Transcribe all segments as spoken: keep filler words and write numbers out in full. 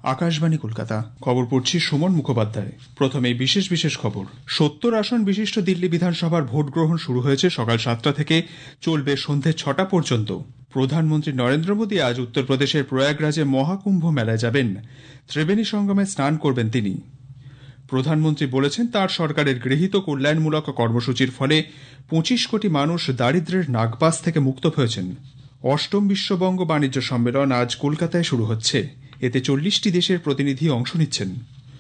আকাশবাণী কলকাতা। খবর পড়ছি সুমন মুখোপাধ্যায়। প্রথমে বিশেষ বিশেষ খবর। সত্তর আসন বিশিষ্ট দিল্লি বিধানসভার ভোট গ্রহণ শুরু হয়েছে সকাল সাতটা থেকে, চলবে সন্ধে ছটা পর্যন্ত। প্রধানমন্ত্রী নরেন্দ্র মোদী আজ উত্তরপ্রদেশের প্রয়াগরাজে মহাকুম্ভ মেলায় যাবেন। ত্রিবেণী সঙ্গমে স্নান করবেন তিনি। প্রধানমন্ত্রী বলেছেন, তার সরকারের গৃহীত কল্যাণমূলক কর্মসূচির ফলে পঁচিশ কোটি মানুষ দারিদ্র্যের নাগপাশ থেকে মুক্ত হয়েছেন। অষ্টম বিশ্ববঙ্গ বাণিজ্য সম্মেলন আজ কলকাতায় শুরু হচ্ছে। এতে চল্লিশটি দেশের প্রতিনিধি অংশ নিচ্ছেন।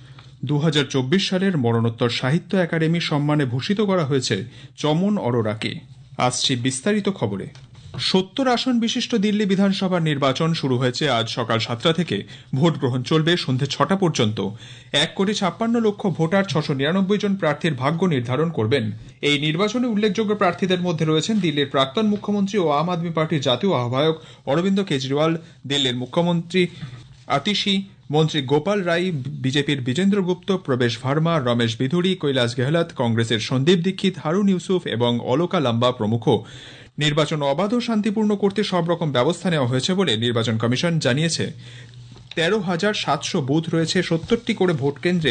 দু হাজার চব্বিশ সালের মরণোত্তর সাহিত্য একাডেমি সম্মানে ভূষিত করা হয়েছে চমন অরোরাকে। আসছি বিস্তারিত খবরে। সত্তর আসন বিশিষ্ট দিল্লি বিধানসভার নির্বাচন শুরু হয়েছে আজ সকাল সাতটা থেকে। ভোট গ্রহণ চলবে সন্ধে ছটা পর্যন্ত। এক কোটি ছাপ্পান্ন লক্ষ ভোটার ছশো নিরানব্বই জন প্রার্থীর ভাগ্য নির্ধারণ করবেন। এই নির্বাচনে উল্লেখযোগ্য প্রার্থীদের মধ্যে রয়েছেন দিল্লির প্রাক্তন মুখ্যমন্ত্রী ও আম আদমি পার্টির জাতীয় আহ্বায়ক অরবিন্দ কেজরিওয়াল, দিল্লির মুখ্যমন্ত্রী আতিশি, মন্ত্রী গোপাল রাই, বিজেপির বিজেন্দ্র গুপ্ত, প্রবেশ ভার্মা, রমেশ বিধুরি, কৈলাস গেহলত, কংগ্রেসের সন্দীপ দীক্ষিত, হারুন ইউসুফ এবং অলোকা লাম্বা প্রমুখ। নির্বাচন অবাধ ও শান্তিপূর্ণ করতে সব রকম ব্যবস্থা নেওয়া হয়েছে বলে নির্বাচন কমিশন জানিয়েছে। তেরো হাজার সাতশো বুথ রয়েছে। সত্তরটি করে ভোট কেন্দ্রে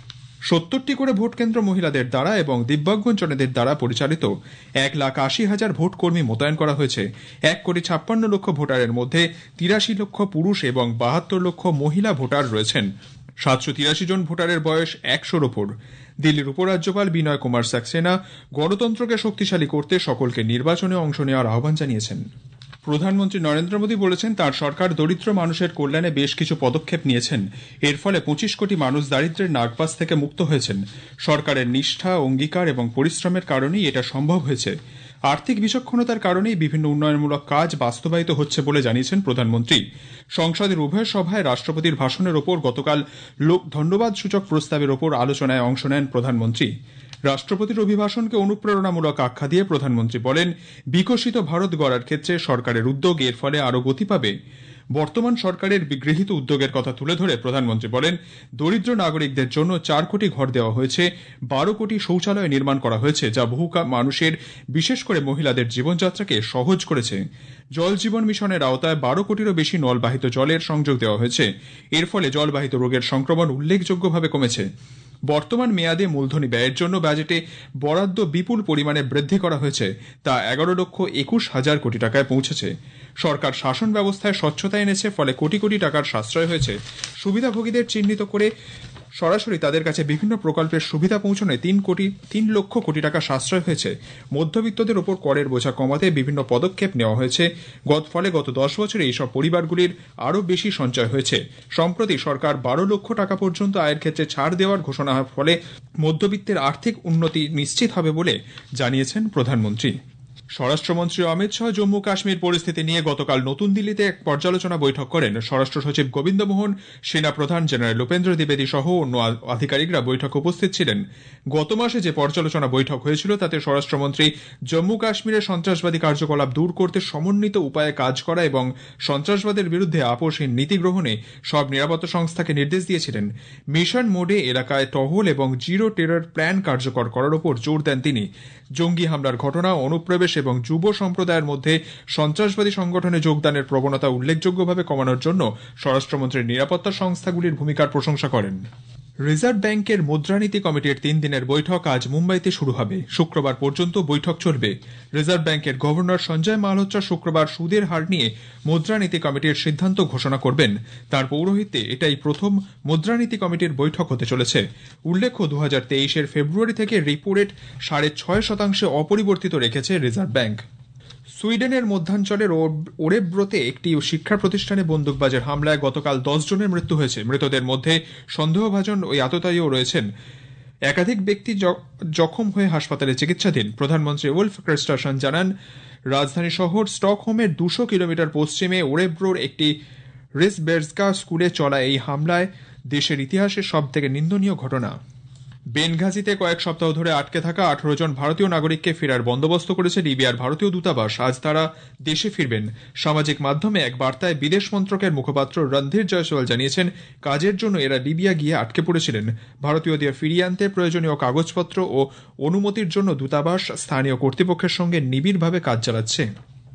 সত্তরটি করে ভোট কেন্দ্র মহিলাদের দ্বারা এবং দিব্যাঙ্গজনদের দ্বারা পরিচালিত। এক লাখ আশি হাজার ভোট কর্মী মোতায়েন করা হয়েছে। এক কোটি ছাপ্পান্ন লক্ষ ভোটারের মধ্যে তিরাশি লক্ষ পুরুষ এবং বাহাত্তর লক্ষ মহিলা ভোটার রয়েছেন। সাতশো তিরাশি জন ভোটারের বয়স একশোর ওপর। দিল্লির উপরাজ্যপাল বিনয় কুমার সাক্সেনা গণতন্ত্রকে শক্তিশালী করতে সকলকে নির্বাচনে অংশ নেওয়ার আহ্বান জানিয়েছেন। প্রধানমন্ত্রী নরেন্দ্র মোদী বলেছেন, তার সরকার দরিদ্র মানুষের কল্যাণে বেশ কিছু পদক্ষেপ নিয়েছেন। এর ফলে পঁচিশ কোটি মানুষ দারিদ্র্যের নাগপাশ থেকে মুক্ত হয়েছেন। সরকারের নিষ্ঠা, অঙ্গীকার এবং পরিশ্রমের কারণেই এটা সম্ভব হয়েছে। আর্থিক বিচক্ষণতার কারণেই বিভিন্ন উন্নয়নমূলক কাজ বাস্তবায়িত হচ্ছে বলে জানিয়েছেন প্রধানমন্ত্রী। সংসদের উভয় সভায় রাষ্ট্রপতির ভাষণের ওপর গতকাল লোক ধন্যবাদ সূচক প্রস্তাবের ওপর আলোচনায় অংশ নেন প্রধানমন্ত্রী। রাষ্ট্রপতির অভিভাষণকে অনুপ্রেরণামূলক আখ্যা দিয়ে প্রধানমন্ত্রী বলেন, বিকশিত ভারত গড়ার ক্ষেত্রে সরকারের উদ্যোগ এর ফলে আরও গতি পাবে। বর্তমান সরকারের গৃহীত উদ্যোগের কথা তুলে ধরে প্রধানমন্ত্রী বলেন, দরিদ্র নাগরিকদের জন্য চার কোটি ঘর দেওয়া হয়েছে, বারো কোটি শৌচালয় নির্মাণ করা হয়েছে, যা বহু মানুষের, বিশেষ করে মহিলাদের জীবনযাত্রাকে সহজ করেছে। জল জীবন মিশনের আওতায় বারো কোটিরও বেশি নলবাহিত জলের সংযোগ দেওয়া হয়েছে। এর ফলে জলবাহিত রোগের সংক্রমণ উল্লেখযোগ্যভাবে কমেছে। বর্তমান মেয়াদে মূলধনী ব্যয়ের জন্য বাজেটে বরাদ্দ বিপুল পরিমাণে বৃদ্ধি করা হয়েছে, তা এগারো লক্ষ একুশ হাজার কোটি টাকায় পৌঁছেছে। সরকার শাসন ব্যবস্থায় স্বচ্ছতা এনেছে, ফলে কোটি কোটি টাকার সাশ্রয় হয়েছে। সুবিধাভোগীদের চিহ্নিত করে সরাসরি তাদের কাছে বিভিন্ন প্রকল্পের সুবিধা পৌঁছানোয় তিন কোটি তিন লক্ষ কোটি টাকা সাশ্রয় হয়েছে। মধ্যবিত্তদের ওপর করের বোঝা কমাতে বিভিন্ন পদক্ষেপ নেওয়া হয়েছে। গত ফলে গত দশ বছরে এইসব পরিবারগুলির আরও বেশি সঞ্চয় হয়েছে। সম্প্রতি সরকার বারো লক্ষ টাকা পর্যন্ত আয়ের ক্ষেত্রে ছাড় দেওয়ার ঘোষণা হওয়ার ফলে মধ্যবিত্তের আর্থিক উন্নতি নিশ্চিত হবে বলে জানিয়েছেন প্রধানমন্ত্রী। স্বরাষ্ট্রমন্ত্রী অমিত শাহ জম্মু কাশ্মীর পরিস্থিতি নিয়ে গতকাল নতুন দিল্লিতে এক পর্যালোচনা বৈঠক করেন। স্বরাষ্ট্র সচিব গোবিন্দ মোহন, সেনা প্রধান জেনারেল উপেন্দ্র দ্বিবেদী সহ অন্য আধিকারিকরা বৈঠকে উপস্থিত ছিলেন। গত মাসে যে পর্যালোচনা বৈঠক হয়েছিল তাতে স্বরাষ্ট্রমন্ত্রী জম্মু কাশ্মীরের সন্ত্রাসবাদী কার্যকলাপ দূর করতে সমন্বিত উপায়ে কাজ করা এবং সন্ত্রাসবাদের বিরুদ্ধে আপোষহীন নীতি গ্রহণে সব নিরাপত্তা সংস্থাকে নির্দেশ দিয়েছিলেন। মিশন মোডে এলাকায় টহল এবং জিরো টেরর প্ল্যান কার্যকর করার উপর জোর দেন তিনি। জঙ্গি হামলার ঘটনা, অনুপ্রবেশ এবং যুব সম্প্রদায়ের মধ্যে সন্ত্রাসবাদী সংগঠনে যোগদানের প্রবণতা উল্লেখযোগ্যভাবে কমানোর জন্য স্বরাষ্ট্রমন্ত্রী নিরাপত্তা সংস্থাগুলির ভূমিকার প্রশংসা করেন। রিজার্ভ ব্যাংকের মুদ্রানীতি কমিটির তিন দিনের বৈঠক আজ মুম্বাইতে শুরু হবে। শুক্রবার পর্যন্ত বৈঠক চলবে। রিজার্ভ ব্যাংকের গভর্নর সঞ্জয় মালহোত্রা শুক্রবার সুদের হার নিয়ে মুদ্রানীতি কমিটির সিদ্ধান্ত ঘোষণা করবেন। তার পৌরোহিত্যে এটাই প্রথম মুদ্রানীতি কমিটির বৈঠক হতে চলেছে। উল্লেখ্য, দু হাজার তেইশের ফেব্রুয়ারি থেকে রিপো রেট সাড়ে ছয় শতাংশে অপরিবর্তিত রেখেছে রিজার্ভ ব্যাংক। সুইডেনের মধ্যাঞ্চলের ওরেব্রোতে একটি শিক্ষা প্রতিষ্ঠানে বন্দুকবাজের হামলায় গতকাল দশ জনের মৃত্যু হয়েছে। মৃতদের মধ্যে সন্দেহভাজন ওই আততায়ীও রয়েছেন। একাধিক ব্যক্তি জখম হয়ে হাসপাতালে চিকিৎসাধীন। প্রধানমন্ত্রী উলফ ক্রিস্টারসন জানান, রাজধানী শহর স্টকহোমের দুশো কিলোমিটার পশ্চিমে ওরেব্রোর একটি রিসবের্জকা স্কুলে চলা এই হামলায় দেশের ইতিহাসের সব থেকে নিন্দনীয় ঘটনা। বেনঘাজিতে কয়েক সপ্তাহ ধরে আটকে থাকা আঠারো জন ভারতীয় নাগরিককে ফেরার বন্দোবস্ত করেছে লিবিয়ার ভারতীয় দূতাবাস। আজ তারা দেশে ফিরবেন। সামাজিক মাধ্যমে এক বার্তায় বিদেশ মন্ত্রকের মুখপাত্র রণধীর জয়সওয়াল জানিয়েছেন, কাজের জন্য এরা লিবিয়া গিয়ে আটকে পড়েছিলেন। ভারতীয়দের ফিরিয়ে আনতে প্রয়োজনীয় কাগজপত্র ও অনুমতির জন্য দূতাবাস স্থানীয় কর্তৃপক্ষের সঙ্গে নিবিড়ভাবে কাজ চালাচ্ছে।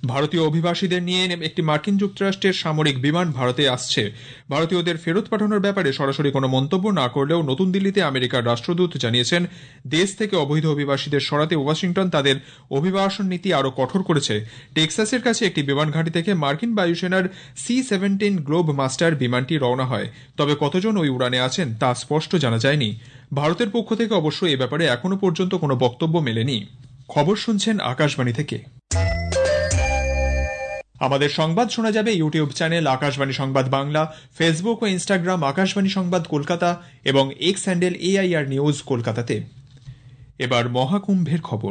ভারতীয় অভিবাসীদের নিয়ে একটি মার্কিন যুক্তরাষ্ট্রের সামরিক বিমান ভারতে আসছে। ভারতীয়দের ফেরত পাঠানোর ব্যাপারে সরাসরি কোনো মন্তব্য না করলেও নতুন দিল্লিতে আমেরিকার রাষ্ট্রদূত জানিয়েছেন, দেশ থেকে অবৈধ অভিবাসীদের সরাতে ওয়াশিংটন তাদের অভিবাসন নীতি আরও কঠোর করেছে। টেক্সাসের কাছে একটি বিমান ঘাঁটি থেকে মার্কিন বায়ুসেনার সি সেভেন্টিন গ্লোব মাস্টার বিমানটি রওনা হয়। তবে কতজন ওই উড়ানে আছেন তা স্পষ্ট জানা যায়নি। ভারতের পক্ষ থেকে অবশ্য এ ব্যাপারে এখনো পর্যন্ত কোনো বক্তব্য মেলেনি। খবর শুনছেন আকাশবাণী থেকে। আমাদের সংবাদ শোনা যাবে YouTube channel Akashvani Sangbad Bangla, Facebook ও ইনস্টাগ্রাম আকাশবাণী সংবাদ কলকাতা এবং এক্স হ্যান্ডেল এআইআর নিউজ কলকাতাতে। এবার মহাকুম্ভের খবর।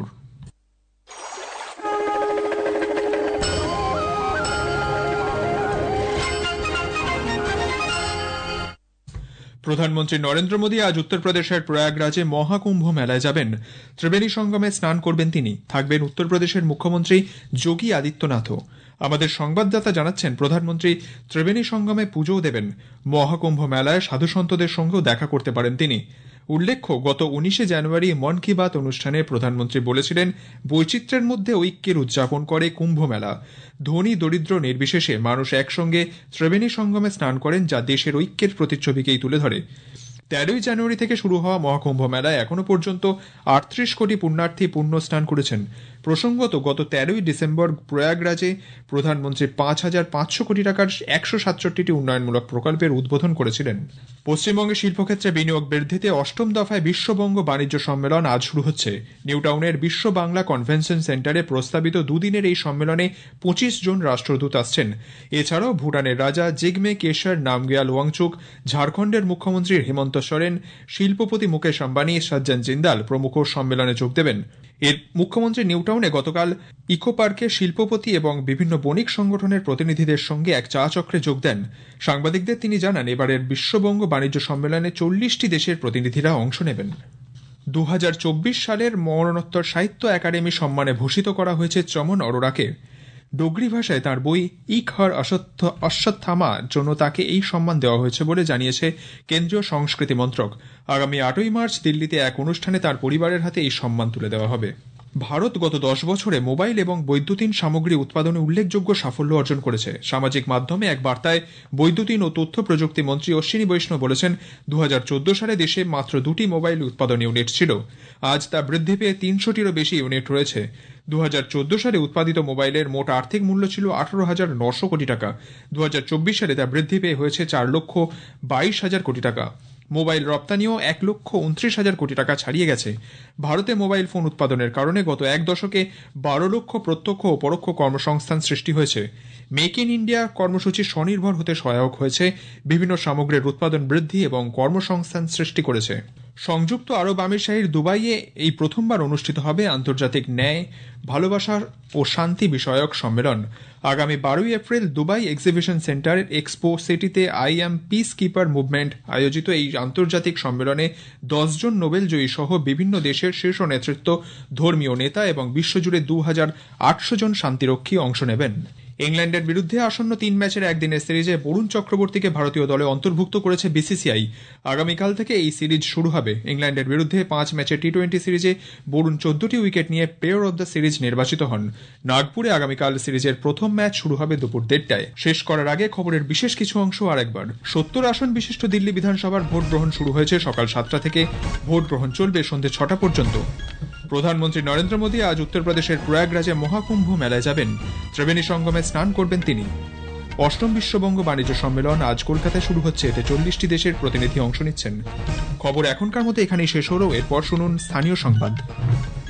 প্রধানমন্ত্রী নরেন্দ্র মোদী আজ উত্তরপ্রদেশের প্রয়াগরাজে মহাকুম্ভ মেলায় যাবেন। ত্রিবেণী সঙ্গমে স্নান করবেন তিনি। থাকবেন উত্তরপ্রদেশের মুখ্যমন্ত্রী যোগী আদিত্যনাথও। আমাদের সংবাদদাতা জানাচ্ছেন, প্রধানমন্ত্রী ত্রিবেণী সঙ্গমে পুজোও দেবেন। মহাকুম্ভ মেলায় সাধুসন্তদের সঙ্গেও দেখা করতে পারেন তিনি। উল্লেখ্য, গত উনিশে জানুয়ারি মন কি বাত অনুষ্ঠানে প্রধানমন্ত্রী বলেছিলেন, বৈচিত্র্যের মধ্যে ঐক্যের উদযাপন করে কুম্ভ মেলা। ধনী দরিদ্র নির্বিশেষে মানুষ একসঙ্গে ত্রিবেণী সঙ্গমে স্নান করেন, যা দেশের ঐক্যের প্রতিচ্ছবিকেই তুলে ধরে। তেরোই জানুয়ারি থেকে শুরু হওয়া মহাকুম্ভ মেলায় এখনো পর্যন্ত আটত্রিশ কোটি পুণ্যার্থী পুণ্য স্নান করেছেন। প্রসঙ্গত, গত তেরোই ডিসেম্বর প্রয়াগরাজে প্রধানমন্ত্রী পাঁচ হাজার পাঁচশো কোটি টাকার একশো সাতষট্টিটি উন্নয়নমূলক প্রকল্পের উদ্বোধন করেছিলেন। পশ্চিমবঙ্গে শিল্পক্ষেত্রে বিনিয়োগ বৃদ্ধিতে অষ্টম দফায় বিশ্ববঙ্গ বাণিজ্য সম্মেলন আজ শুরু হচ্ছে। নিউ টাউনের বিশ্ব বাংলা কনভেনশন সেন্টারে প্রস্তাবিত দুদিনের এই সম্মেলনে পঁচিশ জন রাষ্ট্রদূত আসছেন। এছাড়াও ভুটানের রাজা জিগমে কেশর নামগিয়াল ওয়াংচুক, ঝাড়খণ্ডের মুখ্যমন্ত্রী হেমন্ত সোরেন, শিল্পপতি মুকেশ আম্বানি, সজ্জন জিন্দাল প্রমুখ সম্মেলনে যোগ দেবেন। এর মুখ্যমন্ত্রী নিউ টাউনে গতকাল ইকো পার্কে শিল্পপতি এবং বিভিন্ন বণিক সংগঠনের প্রতিনিধিদের সঙ্গে এক চা চক্রে যোগ দেন। সাংবাদিকদের তিনি জানান, এবারের বিশ্ববঙ্গ বাণিজ্য সম্মেলনে চল্লিশটি দেশের প্রতিনিধিরা অংশ নেবেন। দু হাজার চব্বিশ সালের মরণোত্তর সাহিত্য একাডেমি সম্মানে ভূষিত করা হয়েছে চমন অরোরাকে। ডোগরি ভাষায় তাঁর বই ইক হর অশ্বত্থামার জন্য তাকে এই সম্মান দেওয়া হয়েছে বলে জানিয়েছে কেন্দ্রীয় সংস্কৃতি মন্ত্রক। আগামী আটই মার্চ দিল্লিতে এক অনুষ্ঠানে তার পরিবারের হাতে এই সম্মান তুলে দেওয়া হবে। ভারত গত দশ বছরে মোবাইল এবং বৈদ্যুতিন সামগ্রী উৎপাদনে উল্লেখযোগ্য সাফল্য অর্জন করেছে। সামাজিক মাধ্যমে এক বার্তায় বৈদ্যুতিন ও তথ্য প্রযুক্তি মন্ত্রী অশ্বিনী বৈষ্ণব বলেছেন, দু হাজার চোদ্দ সালে দেশে মাত্র দুটি মোবাইল উৎপাদন ইউনিট ছিল। আজ তা বৃদ্ধি পেয়ে তিনশোটিরও বেশি ইউনিট রয়েছে। দু হাজার চোদ্দ সালে উৎপাদিত মোবাইলের মোট আর্থিক মূল্য ছিল আঠারো হাজার নশো কোটি টাকা। দু হাজার চব্বিশ সালে তা বৃদ্ধি পেয়ে হয়েছে চার লক্ষ বাইশ হাজার কোটি টাকা। মোবাইল রপ্তানিও এক লক্ষ উনত্রিশ হাজার কোটি টাকা ছাড়িয়ে গেছে। ভারতে মোবাইল ফোন উৎপাদনের কারণে গত এক দশকে বারো লক্ষ প্রত্যক্ষ ও পরোক্ষ কর্মসংস্থান সৃষ্টি হয়েছে। মেক ইন ইন্ডিয়া কর্মসূচি স্বনির্ভর হতে সহায়ক হয়েছে, বিভিন্ন সামগ্রীর উৎপাদন বৃদ্ধি এবং কর্মসংস্থান সৃষ্টি করেছে। সংযুক্ত আরব আমিরশাহীর দুবাইয়ে এই প্রথমবার অনুষ্ঠিত হবে আন্তর্জাতিক ন্যায়, ভালোবাসা ও শান্তি বিষয়ক সম্মেলন। আগামী বারোই April Dubai exhibition centre expo সিটিতে I am peace keeper movement আয়োজিত এই আন্তর্জাতিক সম্মেলনে দশ জন নোবেল জয়ী সহ বিভিন্ন দেশের শীর্ষ নেতৃত্ব, ধর্মীয় নেতা এবং বিশ্বজুড়ে দু হাজার আটশো জন শান্তিরক্ষী অংশ নেবেন। ইংল্যান্ডের বিরুদ্ধে আসন্ন তিন ম্যাচের একদিনের সিরিজে বরুণ চক্রবর্তীকে ভারতীয় দলে অন্তর্ভুক্ত করেছে বিসিসিআই। আগামীকাল থেকে এই সিরিজ শুরু হবে। ইংল্যান্ডের বিরুদ্ধে পাঁচ ম্যাচের টি টোয়েন্টি সিরিজে বরুণ চোদ্দটি উইকেট নিয়ে প্লেয়ার অব দ্য সিরিজ নির্বাচিত হন। নাগপুরে আগামীকাল সিরিজের প্রথম ম্যাচ শুরু হবে দুপুর দেড়টায়। শেষ করার আগে খবরের বিশেষ কিছু অংশ আরেকবার। সত্তর আসন বিশিষ্ট দিল্লি বিধানসভার ভোট গ্রহণ শুরু হয়েছে সকাল সাতটা থেকে। ভোট গ্রহণ চলবে সন্ধ্যে ছটা পর্যন্ত। প্রধানমন্ত্রী নরেন্দ্র মোদী আজ উত্তরপ্রদেশের প্রয়াগরাজে মহাকুম্ভ মেলায় যাবেন। ত্রিবেণী সঙ্গমে স্নান করবেন তিনি। অষ্টম বিশ্ববঙ্গ বাণিজ্য সম্মেলন আজ কলকাতায় শুরু হচ্ছে। এতে চল্লিশটি দেশের প্রতিনিধি অংশ নিচ্ছেন। খবর এখনকার মতো এখানেই শেষ হলো। এরপর শুনুন স্থানীয় সংবাদ।